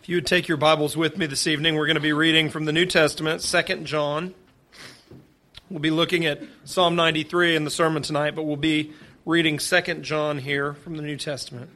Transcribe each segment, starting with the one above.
If you would take your Bibles with me this evening, we're going to be reading from the New Testament, 2 John. We'll be looking at Psalm 93 in the sermon tonight, but we'll be reading 2 John here from the New Testament.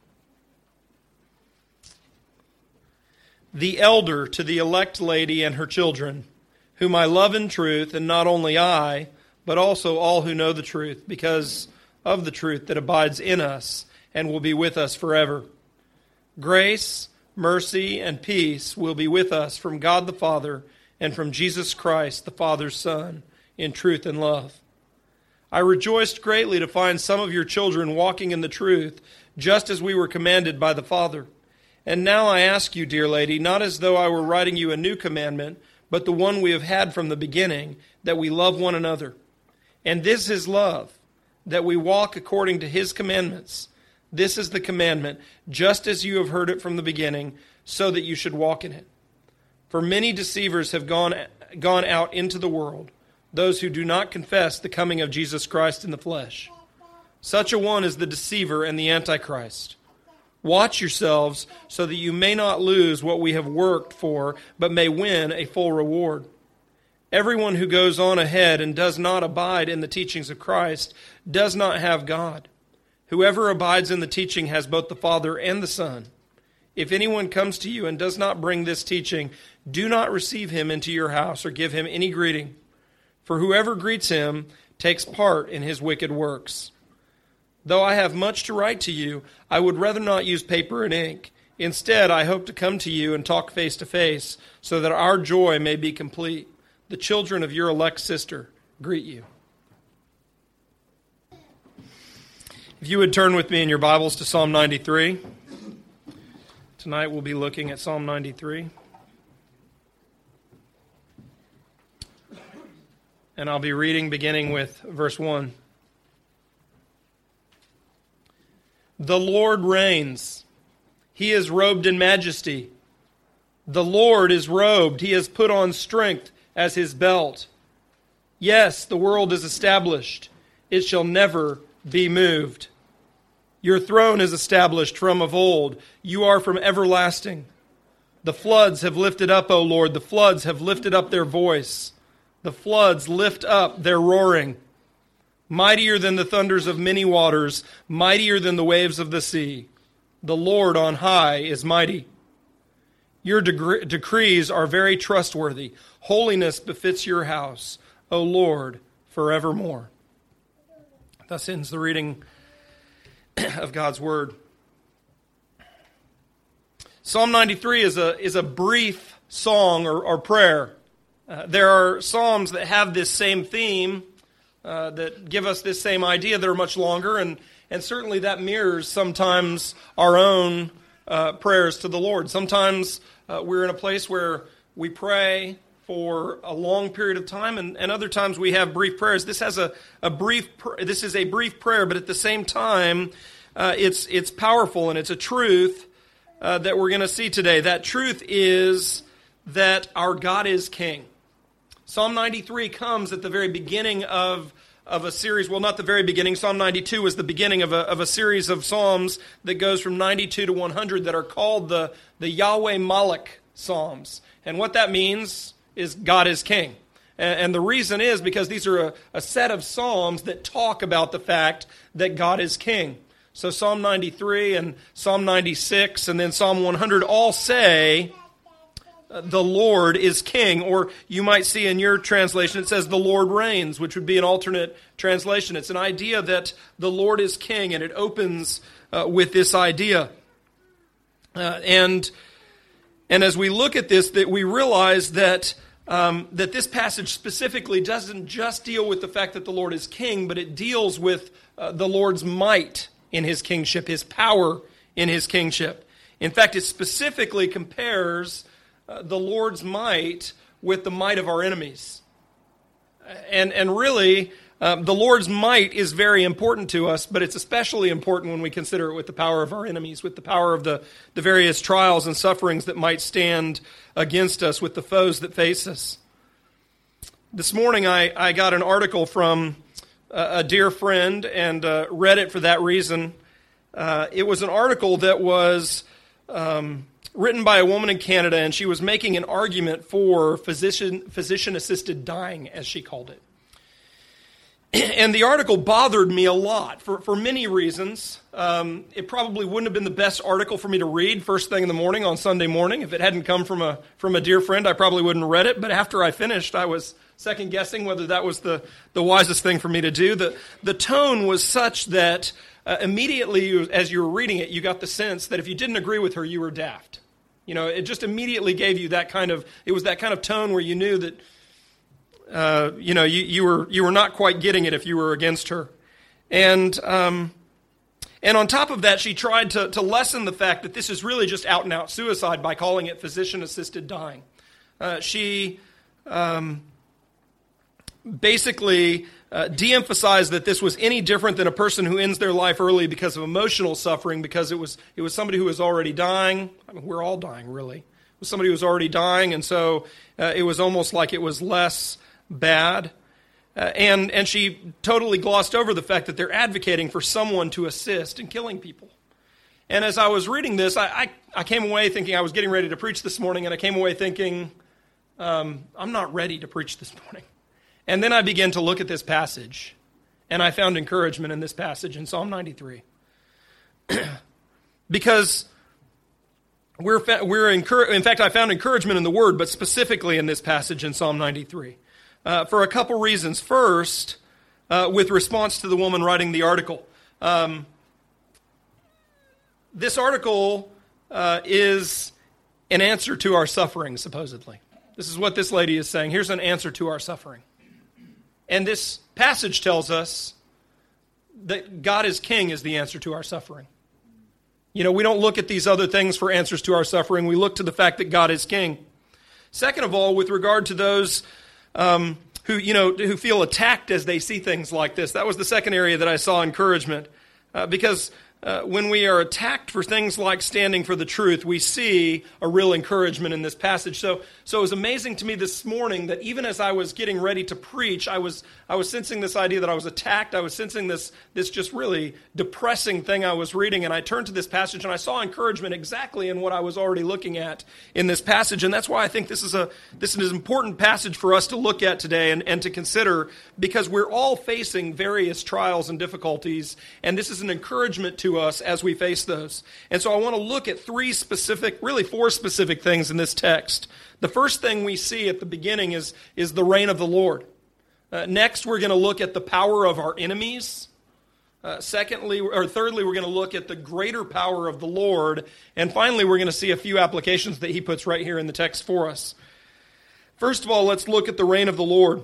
The elder to the elect lady and her children, whom I love in truth, and not only I, but also all who know the truth, because of the truth that abides in us and will be with us forever. Grace, mercy, and peace will be with us from God the Father and from Jesus Christ, the Father's Son, in truth and love. I rejoiced greatly to find some of your children walking in the truth, just as we were commanded by the Father. And now I ask you, dear lady, not as though I were writing you a new commandment, but the one we have had from the beginning, that we love one another. And this is love, that we walk according to his commandments. This is the commandment, just as you have heard it from the beginning, so that you should walk in it. For many deceivers have gone out into the world, those who do not confess the coming of Jesus Christ in the flesh. Such a one is the deceiver and the Antichrist. Watch yourselves so that you may not lose what we have worked for, but may win a full reward. Everyone who goes on ahead and does not abide in the teachings of Christ does not have God. Whoever abides in the teaching has both the Father and the Son. If anyone comes to you and does not bring this teaching, do not receive him into your house or give him any greeting. For whoever greets him takes part in his wicked works. Though I have much to write to you, I would rather not use paper and ink. Instead, I hope to come to you and talk face to face, so that our joy may be complete. The children of your elect sister greet you. If you would turn with me in your Bibles to Psalm 93. Tonight we'll be looking at Psalm 93. And I'll be reading beginning with verse 1. The Lord reigns. He is robed in majesty. The Lord is robed. He has put on strength as his belt. Yes, the world is established. It shall never be moved. Your throne is established from of old. You are from everlasting. The floods have lifted up, O Lord. The floods have lifted up their voice. The floods lift up their roaring. Mightier than the thunders of many waters, mightier than the waves of the sea. The Lord on high is mighty. Your decrees are very trustworthy. Holiness befits your house, O Lord, forevermore. Thus ends the reading of God's Word. Psalm 93 is a brief song or prayer. There are psalms that have this same theme, that give us this same idea. They're much longer, and certainly that mirrors sometimes our own prayers to the Lord. Sometimes we're in a place where we pray for a long period of time, and other times we have brief prayers. This is a brief prayer, but at the same time, it's powerful, and it's a truth that we're going to see today. That truth is that our God is King. Psalm 93 comes at the very beginning of a series. Well, not the very beginning. Psalm 92 is the beginning of a series of psalms that goes from 92 to 100 that are called the Yahweh Malach Psalms. And what that means is God is King. And the reason is because these are a set of psalms that talk about the fact that God is King. So Psalm 93 and Psalm 96 and then Psalm 100 all say the Lord is King, or you might see in your translation it says the Lord reigns, which would be an alternate translation. It's an idea that the Lord is King, and it opens with this idea. And as we look at this, that we realize that this passage specifically doesn't just deal with the fact that the Lord is King, but it deals with the Lord's might in his kingship, his power in his kingship. In fact, it specifically compares the Lord's might with the might of our enemies. And really, the Lord's might is very important to us, but it's especially important when we consider it with the power of our enemies, with the power of the various trials and sufferings that might stand against us, with the foes that face us. This morning I got an article from a dear friend and read it for that reason. It was an article that was written by a woman in Canada, and she was making an argument for physician-assisted dying, as she called it. And the article bothered me a lot for many reasons. It probably wouldn't have been the best article for me to read first thing in the morning on Sunday morning. If it hadn't come from a dear friend, I probably wouldn't have read it. But after I finished, I was second-guessing whether that was the wisest thing for me to do. The tone was such that immediately, as you were reading it, you got the sense that if you didn't agree with her, you were daft. You know, it just immediately gave you that kind of, it was that kind of tone where you knew that you were not quite getting it if you were against her. And on top of that, she tried to lessen the fact that this is really just out-and-out suicide by calling it physician-assisted dying. She basically de-emphasized that this was any different than a person who ends their life early because of emotional suffering, because it was somebody who was already dying. I mean, we're all dying, really. It was somebody who was already dying, and so it was almost like it was less bad. And she totally glossed over the fact that they're advocating for someone to assist in killing people. And as I was reading this, I came away thinking, I was getting ready to preach this morning, and I came away thinking, I'm not ready to preach this morning. And then I began to look at this passage, and I found encouragement in this passage in Psalm 93. Because in fact, I found encouragement in the Word, but specifically in this passage in Psalm 93. For a couple reasons. First, with response to the woman writing the article. This article is an answer to our suffering, supposedly. This is what this lady is saying. Here's an answer to our suffering. And this passage tells us that God is king is the answer to our suffering. You know, we don't look at these other things for answers to our suffering. We look to the fact that God is king. Second of all, with regard to those who feel attacked as they see things like this, that was the second area that I saw encouragement. Because when we are attacked for things like standing for the truth, we see a real encouragement in this passage. So it was amazing to me this morning that even as I was getting ready to preach, I was sensing this idea that I was attacked. I was sensing this just really depressing thing I was reading, and I turned to this passage and I saw encouragement exactly in what I was already looking at in this passage. And that's why I think this is an important passage for us to look at today and to consider, because we're all facing various trials and difficulties, and this is an encouragement to us as we face those. And so I want to look at four specific things in this text. The first thing we see at the beginning is the reign of the Lord. Next, we're going to look at the power of our enemies. Thirdly, we're going to look at the greater power of the Lord. And finally, we're going to see a few applications that he puts right here in the text for us. First of all, let's look at the reign of the Lord.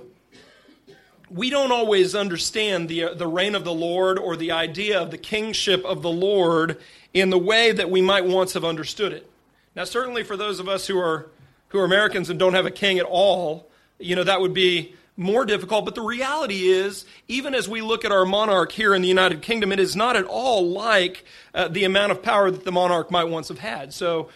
We don't always understand the reign of the Lord or the idea of the kingship of the Lord in the way that we might once have understood it. Now, certainly for those of us who are Americans and don't have a king at all, that would be more difficult. But the reality is, even as we look at our monarch here in the United Kingdom, it is not at all like the amount of power that the monarch might once have had. So,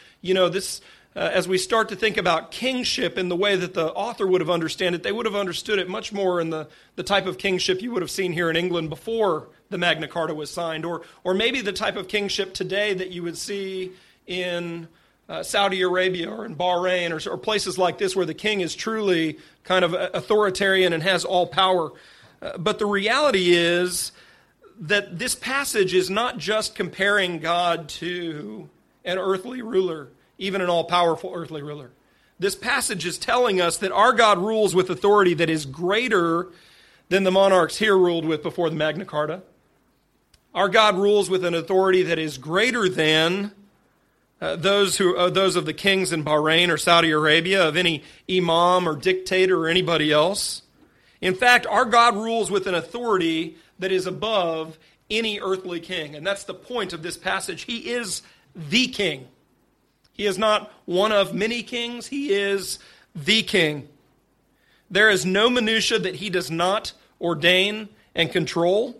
as we start to think about kingship in the way that the author would have understood it, they would have understood it much more in the type of kingship you would have seen here in England before the Magna Carta was signed, or maybe the type of kingship today that you would see in Saudi Arabia or in Bahrain or places like this where the king is truly kind of authoritarian and has all power. But the reality is that this passage is not just comparing God to an earthly ruler, even an all-powerful earthly ruler. This passage is telling us that our God rules with authority that is greater than the monarchs here ruled with before the Magna Carta. Our God rules with an authority that is greater than those of the kings in Bahrain or Saudi Arabia, of any imam or dictator or anybody else. In fact, our God rules with an authority that is above any earthly king. And that's the point of this passage. He is the king. He is not one of many kings. He is the king. There is no minutia that he does not ordain and control.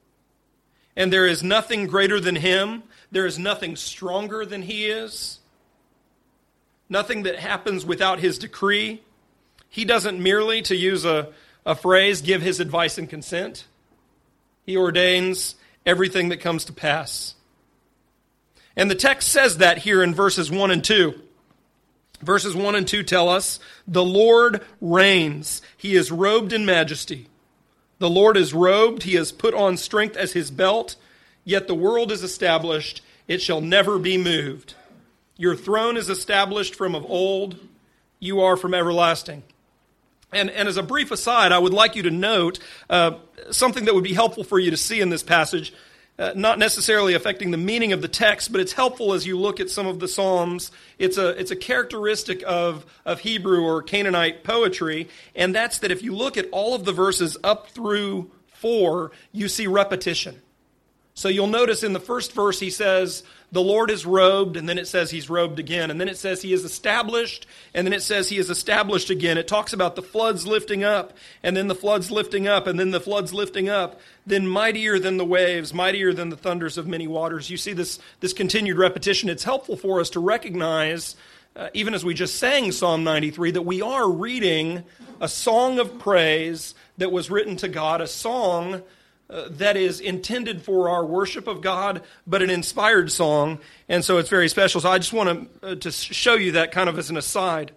And there is nothing greater than him. There is nothing stronger than he is. Nothing that happens without his decree. He doesn't merely, to use a phrase, give his advice and consent. He ordains everything that comes to pass. And the text says that here in verses 1 and 2. Verses 1 and 2 tell us, the Lord reigns. He is robed in majesty. The Lord is robed. He has put on strength as his belt. Yet the world is established. It shall never be moved. Your throne is established from of old. You are from everlasting. And as a brief aside, I would like you to note something that would be helpful for you to see in this passage, not necessarily affecting the meaning of the text, but it's helpful as you look at some of the Psalms. It's a characteristic of Hebrew or Canaanite poetry, and that's that if you look at all of the verses up through 4, you see repetition. So you'll notice in the first verse he says, the Lord is robed, and then it says he's robed again. And then it says he is established, and then it says he is established again. It talks about the floods lifting up, and then the floods lifting up, and then the floods lifting up. Then mightier than the waves, mightier than the thunders of many waters. You see this continued repetition. It's helpful for us to recognize, even as we just sang Psalm 93, that we are reading a song of praise that was written to God, a song that is intended for our worship of God, but an inspired song, and so it's very special. So I just want to show you that kind of as an aside.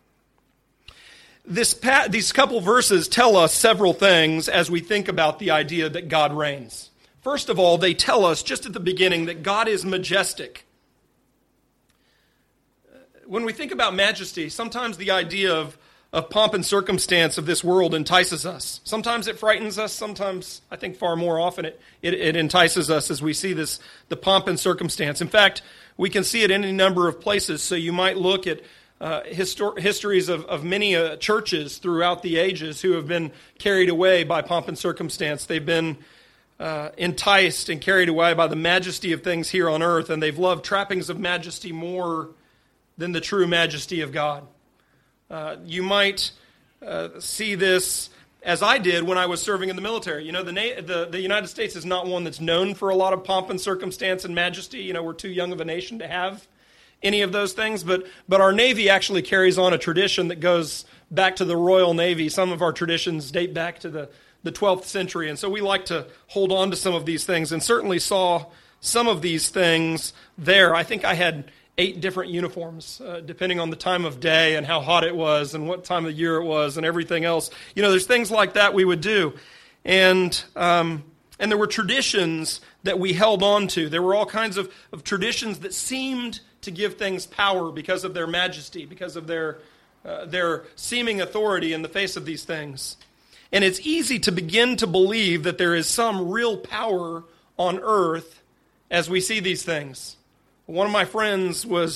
These couple verses tell us several things as we think about the idea that God reigns. First of all, they tell us just at the beginning that God is majestic. When we think about majesty, sometimes the idea of pomp and circumstance of this world entices us. Sometimes it frightens us. Sometimes, I think far more often, it entices us as we see the pomp and circumstance. In fact, we can see it in any number of places. So you might look at histories of many churches throughout the ages who have been carried away by pomp and circumstance. They've been enticed and carried away by the majesty of things here on earth, and they've loved trappings of majesty more than the true majesty of God. You might see this as I did when I was serving in the military. You know, the United States is not one that's known for a lot of pomp and circumstance and majesty. You know, we're too young of a nation to have any of those things. But our Navy actually carries on a tradition that goes back to the Royal Navy. Some of our traditions date back to the 12th century. And so we like to hold on to some of these things, and certainly saw some of these things there. I think I had 8 different uniforms, depending on the time of day and how hot it was and what time of year it was and everything else. You know, there's things like that we would do. And there were traditions that we held on to. There were all kinds of traditions that seemed to give things power because of their majesty, because of their seeming authority in the face of these things. And it's easy to begin to believe that there is some real power on earth as we see these things. One of my friends was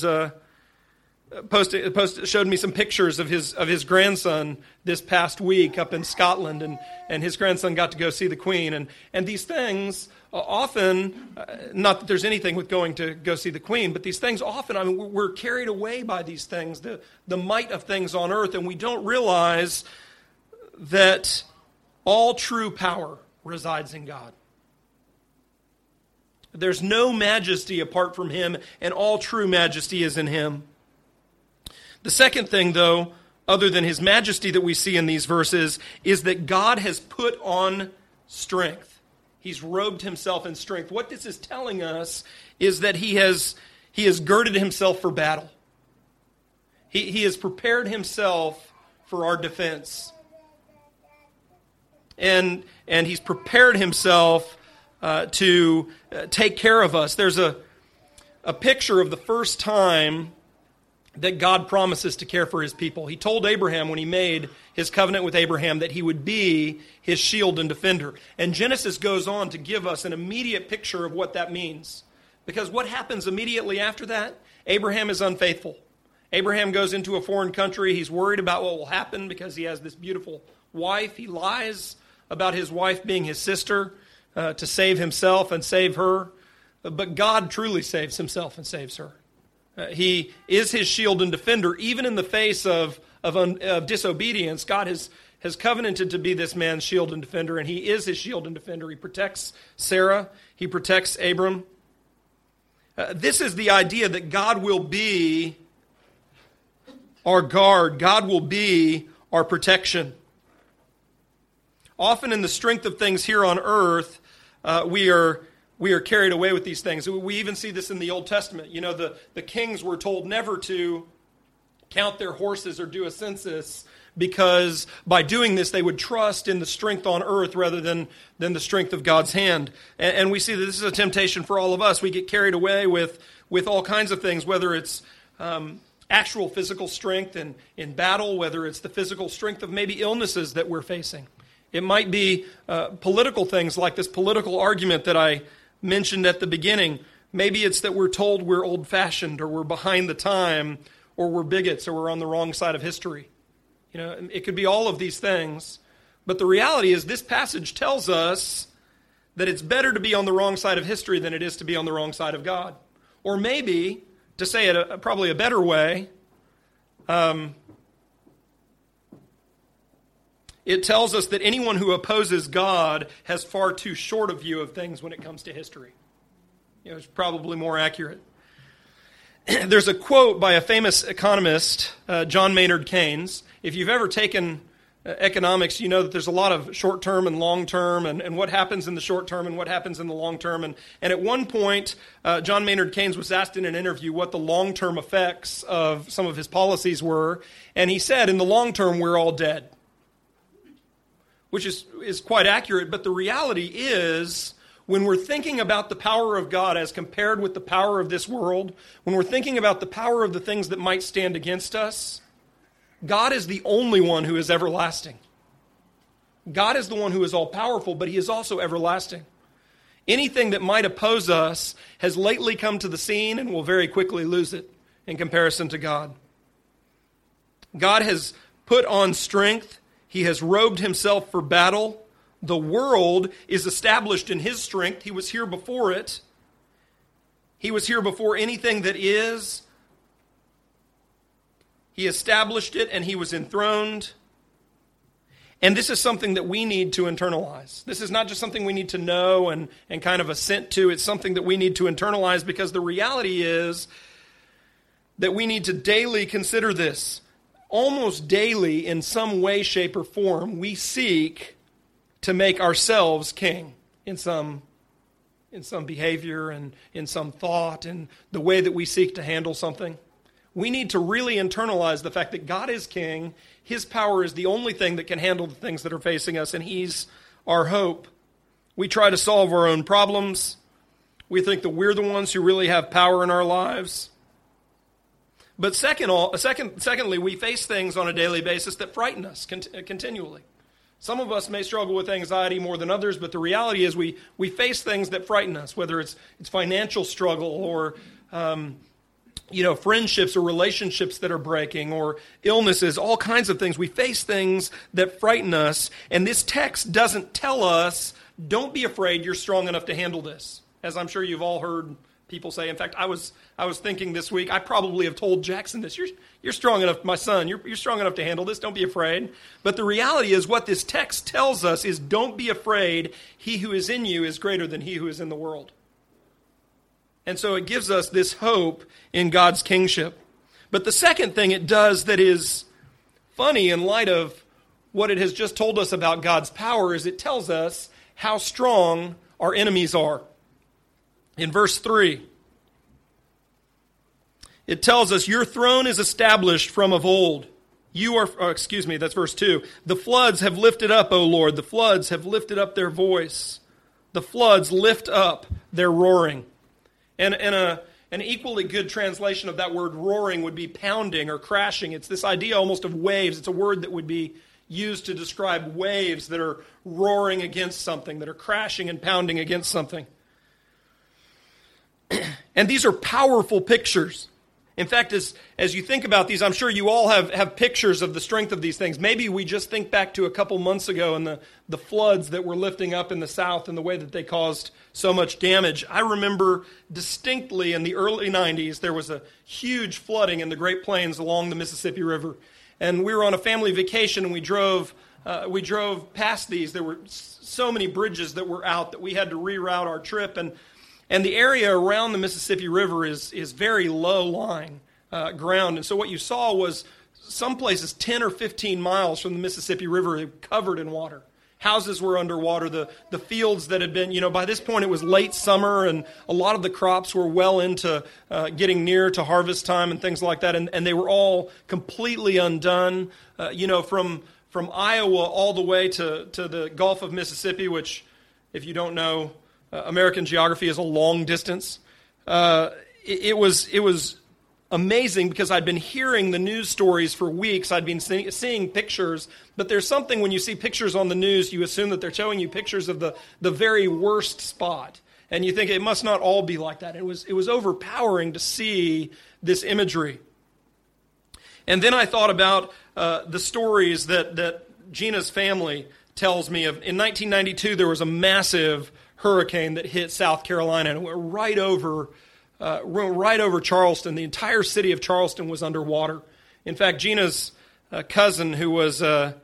showed me some pictures of his grandson this past week up in Scotland, and his grandson got to go see the Queen. And these things often, not that there's anything with going to go see the Queen, but these things often, I mean, we're carried away by these things, the might of things on earth, and we don't realize that all true power resides in God. There's no majesty apart from him, and all true majesty is in him. The second thing, though, other than his majesty that we see in these verses, is that God has put on strength. He's robed himself in strength. What this is telling us is that he has girded himself for battle. He has prepared himself for our defense. And he's prepared himself to take care of us. There's a picture of the first time that God promises to care for his people. He told Abraham when he made his covenant with Abraham that he would be his shield and defender. And Genesis goes on to give us an immediate picture of what that means. Because what happens immediately after that? Abraham is unfaithful. Abraham goes into a foreign country. He's worried about what will happen because he has this beautiful wife. He lies about his wife being his sister to save himself and save her. But God truly saves himself and saves her. He is his shield and defender, even in the face of disobedience. God has covenanted to be this man's shield and defender, and he is his shield and defender. He protects Sarah. He protects Abram. This is the idea that God will be our guard. God will be our protection. Often in the strength of things here on earth, we are we are carried away with these things. We even see this in the Old Testament. You know, the kings were told never to count their horses or do a census, because by doing this they would trust in the strength on earth rather than the strength of God's hand. And we see that this is a temptation for all of us. We get carried away with all kinds of things, whether it's actual physical strength in battle, whether it's the physical strength of maybe illnesses that we're facing. It might be political things like this political argument that I mentioned at the beginning. Maybe it's that we're told we're old-fashioned, or we're behind the time, or we're bigots, or we're on the wrong side of history. You know, it could be all of these things. But the reality is this passage tells us that it's better to be on the wrong side of history than it is to be on the wrong side of God. Or maybe, to say it probably a better way, it tells us that anyone who opposes God has far too short a view of things when it comes to history. You know, it's probably more accurate. There's a quote by a famous economist, John Maynard Keynes. If you've ever taken economics, you know that there's a lot of short-term and long-term, and what happens in the short term and what happens in the long term. And at one point, John Maynard Keynes was asked in an interview what the long-term effects of some of his policies were, and he said, in the long term, we're all dead. Which is quite accurate, but the reality is, when we're thinking about the power of God as compared with the power of this world, when we're thinking about the power of the things that might stand against us, God is the only one who is everlasting. God is the one who is all-powerful, but he is also everlasting. Anything that might oppose us has lately come to the scene and will very quickly lose it in comparison to God. God has put on strength. He has robed himself for battle. The world is established in his strength. He was here before it. He was here before anything that is. He established it and he was enthroned. And this is something that we need to internalize. This is not just something we need to know and kind of assent to. It's something that we need to internalize, because the reality is that we need to daily consider this. Almost daily, in some way, shape, or form, we seek to make ourselves king in some behavior and in some thought and the way that we seek to handle something. We need to really internalize the fact that God is king. His power is the only thing that can handle the things that are facing us, and he's our hope. We try to solve our own problems. We think that we're the ones who really have power in our lives. But secondly, we face things on a daily basis that frighten us continually. Some of us may struggle with anxiety more than others, but the reality is we face things that frighten us, whether it's financial struggle or friendships or relationships that are breaking or illnesses, all kinds of things. We face things that frighten us, and this text doesn't tell us, don't be afraid, you're strong enough to handle this. As I'm sure you've all heard people say. In fact, I was thinking this week, I probably have told Jackson this. You're strong enough, my son. You're strong enough to handle this. Don't be afraid. But the reality is, what this text tells us is, don't be afraid. He who is in you is greater than he who is in the world. And so it gives us this hope in God's kingship. But the second thing it does that is funny in light of what it has just told us about God's power is it tells us how strong our enemies are. In verse 3, it tells us, your throne is established from of old. That's verse 2. The floods have lifted up, O Lord. The floods have lifted up their voice. The floods lift up their roaring. And an equally good translation of that word roaring would be pounding or crashing. It's this idea almost of waves. It's a word that would be used to describe waves that are roaring against something, that are crashing and pounding against something. And these are powerful pictures. In fact, as you think about these, I'm sure you all have pictures of the strength of these things. Maybe we just think back to a couple months ago and the floods that were lifting up in the south and the way that they caused so much damage. I remember distinctly in the early 90s, there was a huge flooding in the Great Plains along the Mississippi River. And we were on a family vacation and we drove past these. There were so many bridges that were out that we had to reroute our trip. And the area around the Mississippi River is very low-lying ground. And so what you saw was some places 10 or 15 miles from the Mississippi River covered in water. houses were underwater, the fields that had been, by this point it was late summer and a lot of the crops were well into getting near to harvest time and things like that, and they were all completely undone, from Iowa all the way to the Gulf of Mississippi, which, if you don't know, American geography is a long distance. It was amazing because I'd been hearing the news stories for weeks. I'd been seeing pictures, but there's something when you see pictures on the news, you assume that they're showing you pictures of the very worst spot. And you think it must not all be like that. It was overpowering to see this imagery. And then I thought about the stories that Gina's family tells me of. In 1992, there was a massive hurricane that hit South Carolina and it went right over Charleston. The entire city of Charleston was underwater. In fact, Gina's cousin, who's a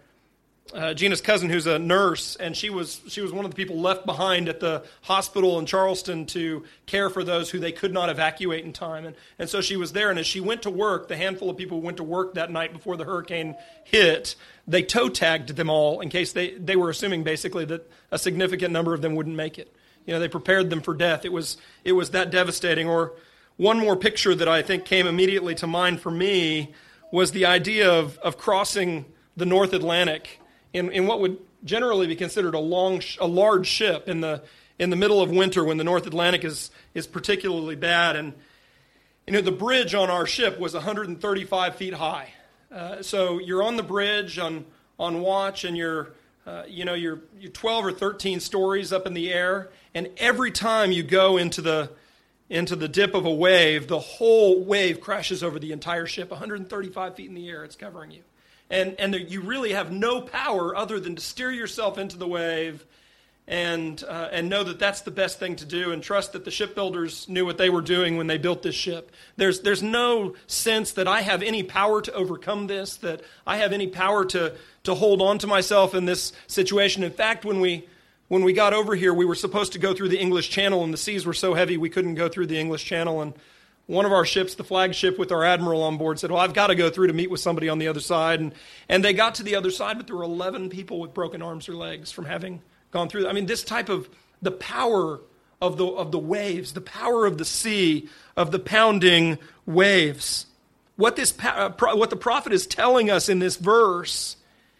nurse, and she was one of the people left behind at the hospital in Charleston to care for those who they could not evacuate in time. And so she was there, and as she went to work, the handful of people who went to work that night before the hurricane hit, they toe tagged them all in case they were assuming basically that a significant number of them wouldn't make it. They prepared them for death. It was that devastating. Or one more picture that I think came immediately to mind for me was the idea of crossing the North Atlantic in what would generally be considered a large ship in the middle of winter when the North Atlantic is particularly bad. And the bridge on our ship was 135 feet high. So you're on the bridge on watch, and you're 12 or 13 stories up in the air, and every time you go into the dip of a wave, the whole wave crashes over the entire ship, 135 feet in the air, it's covering you. And you really have no power other than to steer yourself into the wave and know that that's the best thing to do, and trust that the shipbuilders knew what they were doing when they built this ship. There's no sense that I have any power to overcome this, that I have any power to hold on to myself in this situation. In fact, when we got over here, we were supposed to go through the English Channel, and the seas were so heavy we couldn't go through the English Channel. And one of our ships, the flagship with our admiral on board, said, well, I've got to go through to meet with somebody on the other side. And they got to the other side, but there were 11 people with broken arms or legs from having gone through. I mean, this type of the power of the waves, the power of the sea, of the pounding waves. What the prophet is telling us in this verse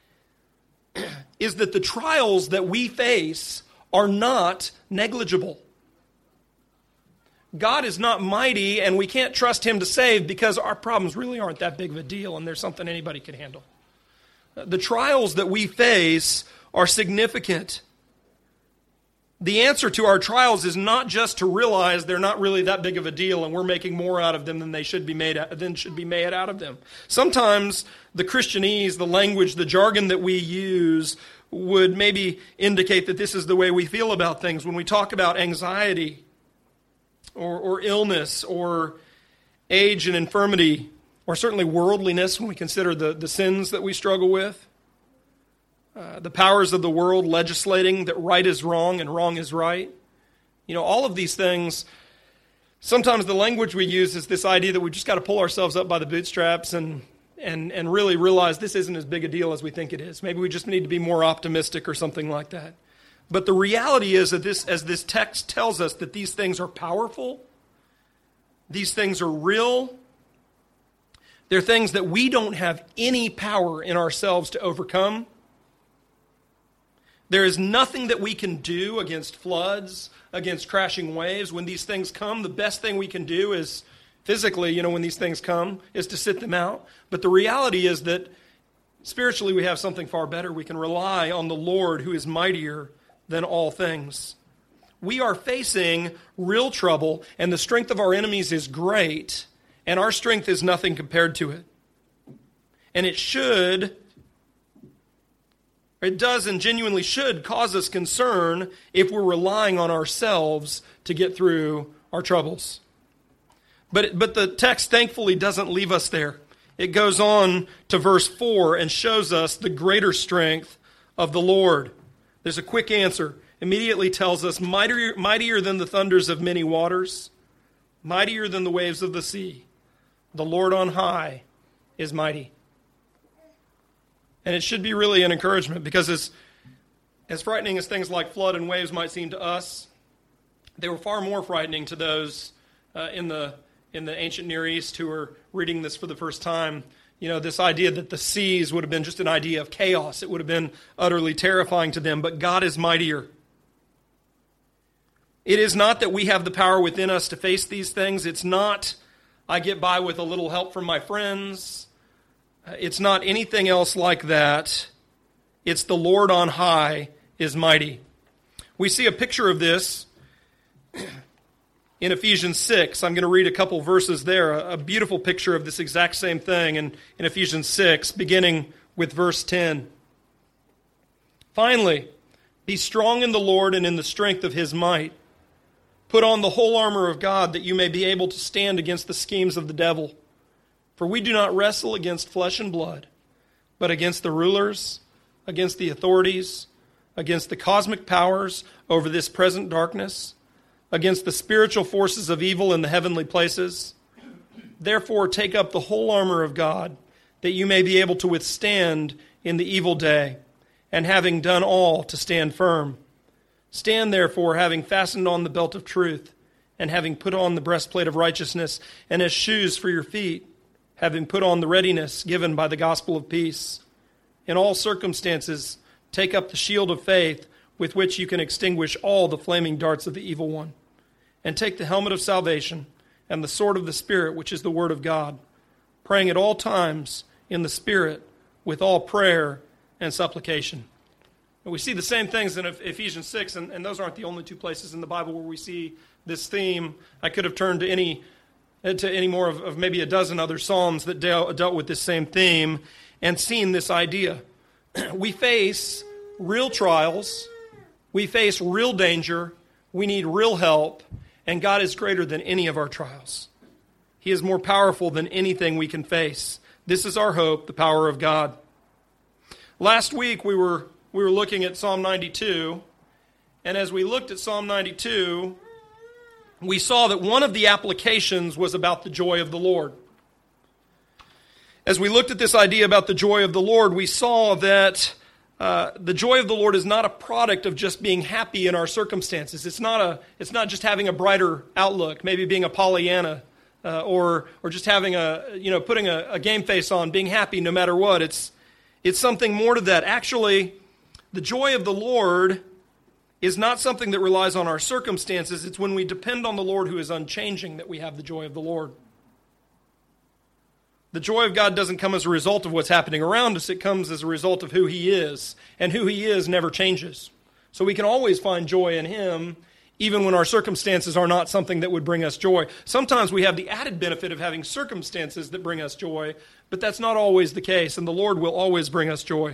is that the trials that we face are not negligible. God is not mighty, and we can't trust him to save because our problems really aren't that big of a deal, and there's something anybody can handle. The trials that we face are significant. The answer to our trials is not just to realize they're not really that big of a deal and we're making more out of them than should be made out of them. Sometimes the Christianese, the language, the jargon that we use would maybe indicate that this is the way we feel about things. When we talk about anxiety or illness or age and infirmity, or certainly worldliness when we consider the sins that we struggle with, the powers of the world legislating that right is wrong and wrong is right. All of these things, sometimes the language we use is this idea that we've just got to pull ourselves up by the bootstraps and really realize this isn't as big a deal as we think it is. Maybe we just need to be more optimistic or something like that. But the reality is that as this text tells us, that these things are powerful, these things are real, they're things that we don't have any power in ourselves to overcome. There is nothing that we can do against floods, against crashing waves. When these things come, the best thing we can do is physically, when these things come, is to sit them out. But the reality is that spiritually we have something far better. We can rely on the Lord who is mightier than all things. We are facing real trouble, and the strength of our enemies is great, and our strength is nothing compared to it. And it does and genuinely should cause us concern if we're relying on ourselves to get through our troubles. But the text thankfully doesn't leave us there. It goes on to verse 4 and shows us the greater strength of the Lord. There's a quick answer. Immediately tells us, mightier than the thunders of many waters, mightier than the waves of the sea. The Lord on high is mighty. And it should be really an encouragement, because as As frightening as things like flood and waves might seem to us, they were far more frightening to those in the ancient Near East who were reading this for the first time. You know, this idea that the seas would have been just an idea of chaos. It would have been utterly terrifying to them, but God is mightier. It is not that we have the power within us to face these things. It's not, I get by with a little help from my friends. It's not anything else like that. It's the Lord on high is mighty. We see a picture of this in Ephesians 6. I'm going to read a couple verses there, a beautiful picture of this exact same thing in Ephesians 6, beginning with verse 10. Finally, be strong in the Lord and in the strength of his might. Put on the whole armor of God that you may be able to stand against the schemes of the devil. For we do not wrestle against flesh and blood, but against the rulers, against the authorities, against the cosmic powers over this present darkness, against the spiritual forces of evil in the heavenly places. Therefore, take up the whole armor of God, that you may be able to withstand in the evil day, and having done all, to stand firm. Stand therefore, having fastened on the belt of truth, and having put on the breastplate of righteousness, and as shoes for your feet, having put on the readiness given by the gospel of peace. In all circumstances, take up the shield of faith, with which you can extinguish all the flaming darts of the evil one. And take the helmet of salvation and the sword of the Spirit, which is the word of God, praying at all times in the Spirit with all prayer and supplication. And we see the same things in Ephesians 6, and those aren't the only two places in the Bible where we see this theme. I could have turned to any more of maybe a dozen other Psalms that dealt with this same theme and seen this idea. We face real trials. We face real danger. We need real help. And God is greater than any of our trials. He is more powerful than anything we can face. This is our hope, the power of God. Last week we were looking at Psalm 92, and as we looked at Psalm 92, we saw that one of the applications was about the joy of the Lord. As we looked at this idea about the joy of the Lord, we saw that the joy of the Lord is not a product of just being happy in our circumstances. It's not just having a brighter outlook, maybe being a Pollyanna, or just having putting a game face on, being happy no matter what. It's something more to that. Actually, the joy of the Lord is not something that relies on our circumstances. It's when we depend on the Lord who is unchanging that we have the joy of the Lord. The joy of God doesn't come as a result of what's happening around us. It comes as a result of who he is. And who he is never changes. So we can always find joy in him, even when our circumstances are not something that would bring us joy. Sometimes we have the added benefit of having circumstances that bring us joy, but that's not always the case, and the Lord will always bring us joy.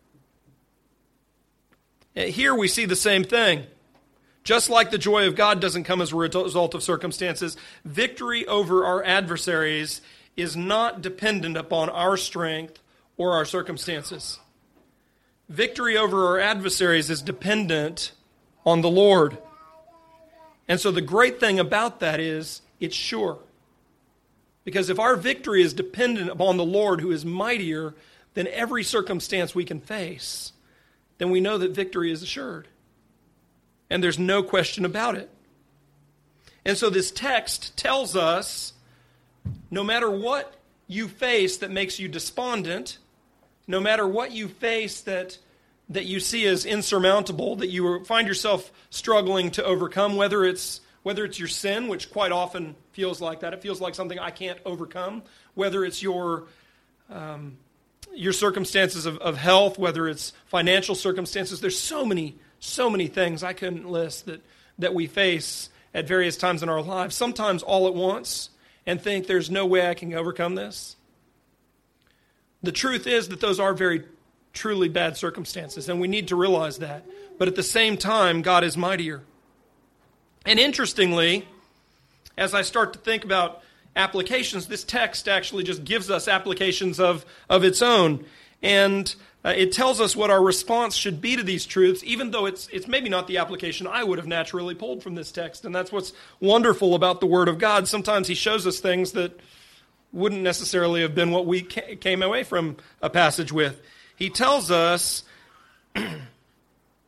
Here we see the same thing. Just like the joy of God doesn't come as a result of circumstances, victory over our adversaries is not dependent upon our strength or our circumstances. Victory over our adversaries is dependent on the Lord. And so the great thing about that is it's sure. Because if our victory is dependent upon the Lord who is mightier than every circumstance we can face, then we know that victory is assured. And there's no question about it. And so this text tells us, no matter what you face that makes you despondent, no matter what you face that you see as insurmountable, that you find yourself struggling to overcome, whether it's your sin, which quite often feels like that. It feels like something I can't overcome. Whether it's your circumstances of health, whether it's financial circumstances. There's so many things I couldn't list that we face at various times in our lives, sometimes all at once, and think there's no way I can overcome this. The truth is that those are very truly bad circumstances, and we need to realize that. But at the same time, God is mightier. And interestingly, as I start to think about applications, this text actually just gives us applications of its own. And it tells us what our response should be to these truths, even though it's maybe not the application I would have naturally pulled from this text. And that's what's wonderful about the Word of God. Sometimes he shows us things that wouldn't necessarily have been what we came away from a passage with. He tells us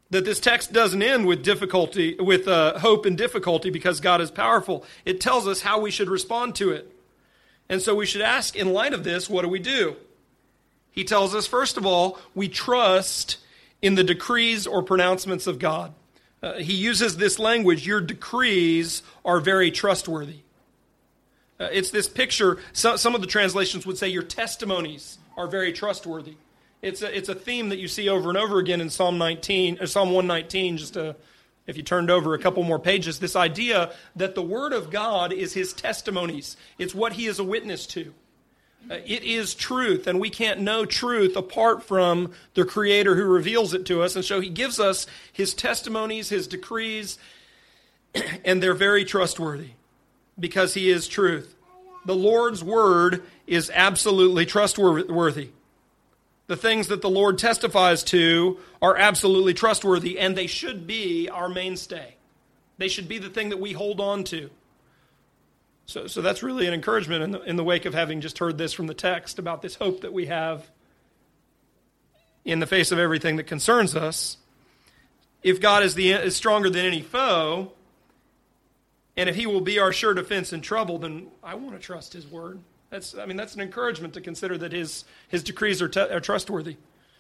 That this text doesn't end with difficulty, with hope and difficulty because God is powerful. It tells us how we should respond to it. And so we should ask, in light of this, what do we do? He tells us, first of all, we trust in the decrees or pronouncements of God. He uses this language, your decrees are very trustworthy. It's this picture, some of the translations would say your testimonies are very trustworthy. It's a theme that you see over and over again in Psalm 119, if you turned over a couple more pages, this idea that the Word of God is His testimonies. It's what He is a witness to. It is truth, and we can't know truth apart from the Creator who reveals it to us. And so He gives us His testimonies, His decrees, and they're very trustworthy because He is truth. The Lord's Word is absolutely trustworthy. The things that the Lord testifies to are absolutely trustworthy, and they should be our mainstay. They should be the thing that we hold on to. So that's really an encouragement in the wake of having just heard this from the text about this hope that we have in the face of everything that concerns us. If God is stronger than any foe, and if He will be our sure defense in trouble, then I want to trust His Word. That's an encouragement to consider that His decrees are trustworthy.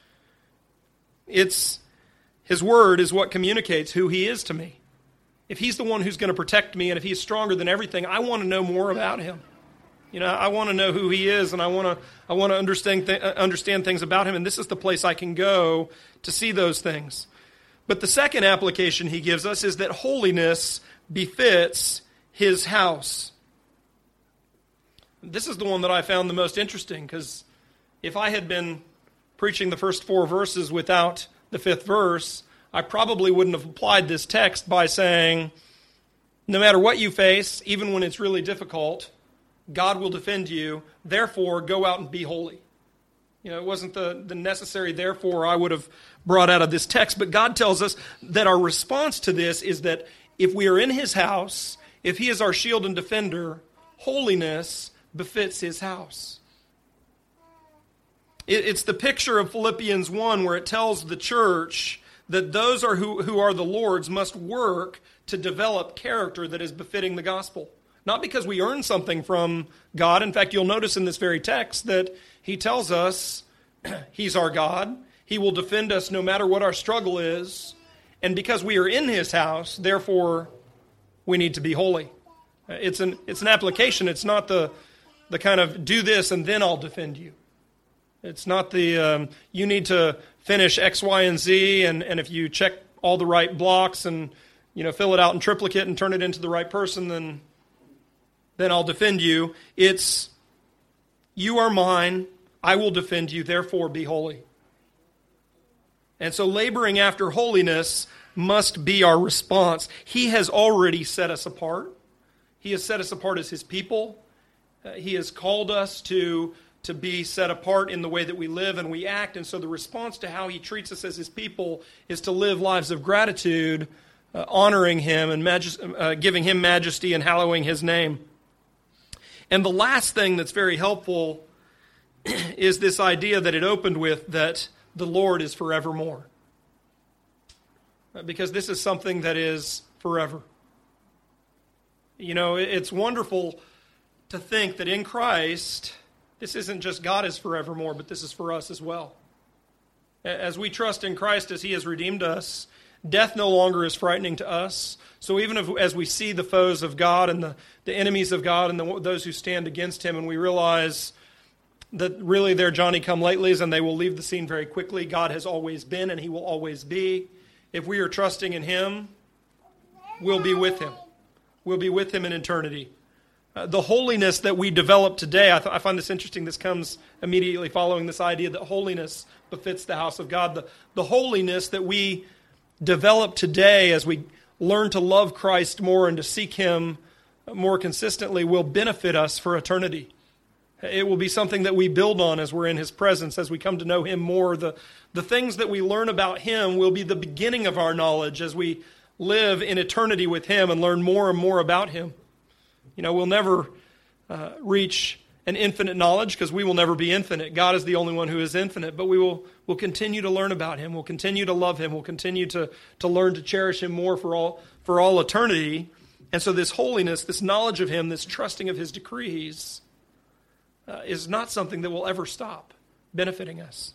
His Word is what communicates who He is to me. If He's the one who's going to protect me, and if He's stronger than everything, I want to know more about Him. I want to know who He is, and I want to understand things about Him, and this is the place I can go to see those things. But the second application He gives us is that holiness befits His house. This is the one that I found the most interesting, because if I had been preaching the first 4 verses without the 5th verse, I probably wouldn't have applied this text by saying, no matter what you face, even when it's really difficult, God will defend you, therefore go out and be holy. It wasn't the necessary therefore I would have brought out of this text, but God tells us that our response to this is that if we are in His house, if He is our shield and defender, holiness befits His house. It's the picture of Philippians 1 where it tells the church that those who are the Lord's must work to develop character that is befitting the gospel. Not because we earn something from God. In fact, you'll notice in this very text that He tells us He's our God. He will defend us no matter what our struggle is. And because we are in His house, therefore, we need to be holy. It's an application. It's not the kind of do this and then I'll defend you. It's not the you need to finish X, Y, and Z, and if you check all the right blocks and fill it out in triplicate and turn it into the right person, then I'll defend you. It's you are mine, I will defend you, therefore be holy. And so laboring after holiness must be our response. He has already set us apart. He has set us apart as His people. He has called us to be set apart in the way that we live and we act. And so the response to how He treats us as His people is to live lives of gratitude, honoring Him and giving Him majesty and hallowing His name. And the last thing that's very helpful is this idea that it opened with, that the Lord is forevermore. Because this is something that is forever. It's wonderful to think that in Christ, this isn't just God is forevermore, but this is for us as well. As we trust in Christ, as He has redeemed us, death no longer is frightening to us. So even as we see the foes of God and the enemies of God and those who stand against Him, and we realize that really they're Johnny-come-latelys and they will leave the scene very quickly, God has always been and He will always be. If we are trusting in Him, we'll be with Him. We'll be with Him in eternity. The holiness that we develop today, I find this interesting. This comes immediately following this idea that holiness befits the house of God. The holiness that we develop today as we learn to love Christ more and to seek Him more consistently will benefit us for eternity. It will be something that we build on as we're in His presence, as we come to know Him more. The things that we learn about Him will be the beginning of our knowledge as we live in eternity with Him and learn more and more about Him. We'll never reach an infinite knowledge, because we will never be infinite. God is the only one who is infinite, but we'll continue to learn about him. We'll continue to love him. We'll continue to learn to cherish him more for all eternity. And so this holiness, this knowledge of him, this trusting of his decrees is not something that will ever stop benefiting us.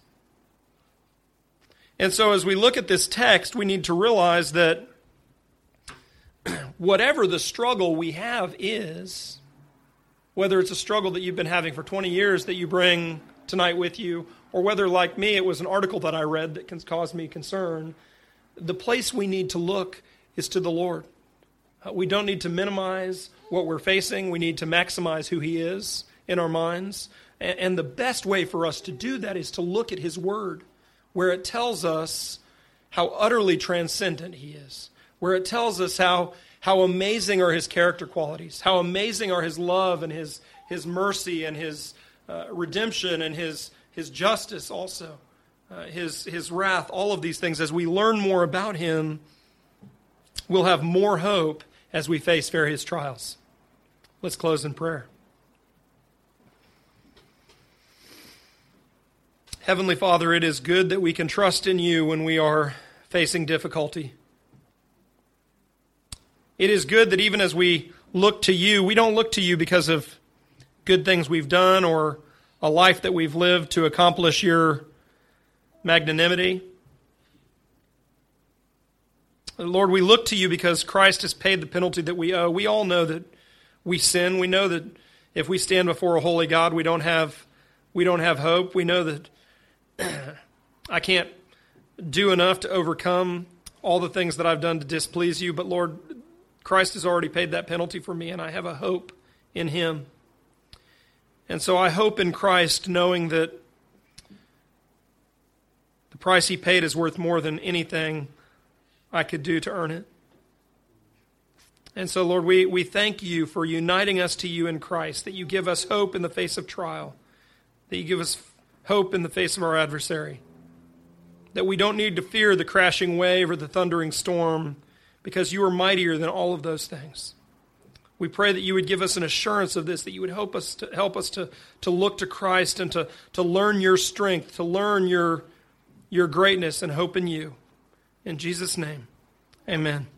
And so as we look at this text, we need to realize that whatever the struggle we have is, whether it's a struggle that you've been having for 20 years that you bring tonight with you, or whether, like me, it was an article that I read that can cause me concern, the place we need to look is to the Lord. We don't need to minimize what we're facing. We need to maximize who he is in our minds. And the best way for us to do that is to look at his word, where it tells us how utterly transcendent he is, where it tells us how amazing are his character qualities, how amazing are his love and his mercy and his redemption and his justice also, his wrath, all of these things. As we learn more about him, we'll have more hope as we face various trials. Let's close in prayer. Heavenly Father, it is good that we can trust in you when we are facing difficulty. It is good that even as we look to you, we don't look to you because of good things we've done or a life that we've lived to accomplish your magnanimity. Lord, we look to you because Christ has paid the penalty that we owe. We all know that we sin. We know that if we stand before a holy God, we don't have hope. We know that I can't do enough to overcome all the things that I've done to displease you. But Lord, Christ has already paid that penalty for me, and I have a hope in him. And so I hope in Christ, knowing that the price he paid is worth more than anything I could do to earn it. And so, Lord, we thank you for uniting us to you in Christ, that you give us hope in the face of trial, that you give us hope in the face of our adversary, that we don't need to fear the crashing wave or the thundering storm, because you are mightier than all of those things. We pray that you would give us an assurance of this, that you would help us to look to Christ and to learn your strength, to learn your greatness and hope in you. In Jesus' name, amen.